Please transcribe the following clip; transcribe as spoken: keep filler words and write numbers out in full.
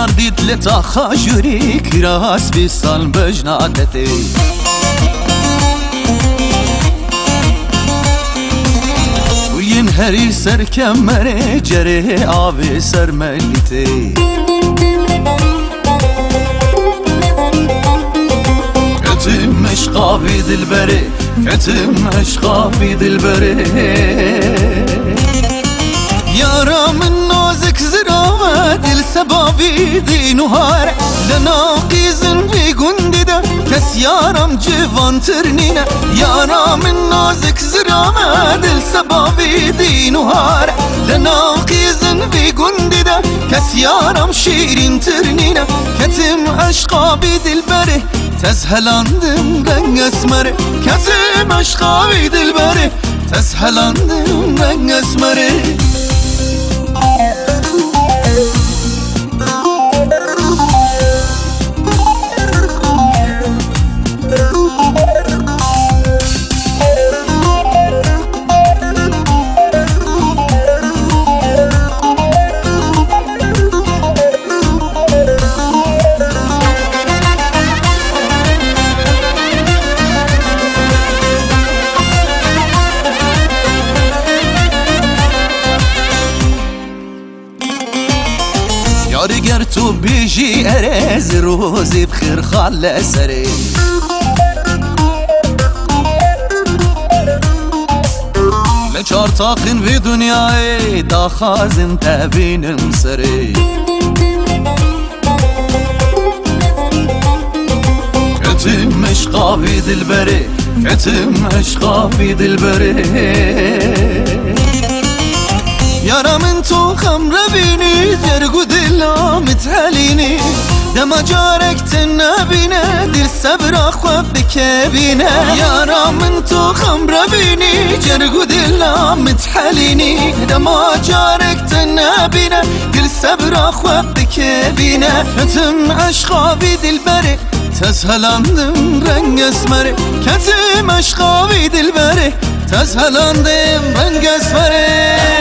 دید لتا خاجوری کراس بی سال بجناتتی وین هری سر کمره جره آوی سر ملیتی کتم عشقا بی دل بره کتم عشقا بی دل بره یارا من نازک زراوه دل سبابی دی نوهاره لناقیزن بی گندی ده کس یارم جوان ترنینه یارا من نازک زراوه دل سبابی دی نوهاره لناقیزن بی گندی ده کس یارم شیرین ترنینه کتم عشقا بی دل بره تزهلاندم رنگ اسمره کتم عشقا بی دل بره تزهلاندم رنگ اسمره یارگر تو بیجی ارز روزی بخیر خال سری لچار تاقین وی دنیای دا خازن تبینم سری کتم عشقا بی دل بره کتم عشقا بی دل بره یارا من تو خمر بینی جرگو دلا متحلینی دما جارک تنبینه دل صبر خواب بکبینه یارا من تو خمر بینی جرگو دلا متحلینی دما جارک تنبینه دل صبر خواب بکبینه کتم عشقا بی دل بره تزهلاندم رنگ اسمره کتم عشقا بی دل بره تزهلاندم رنگ اسمره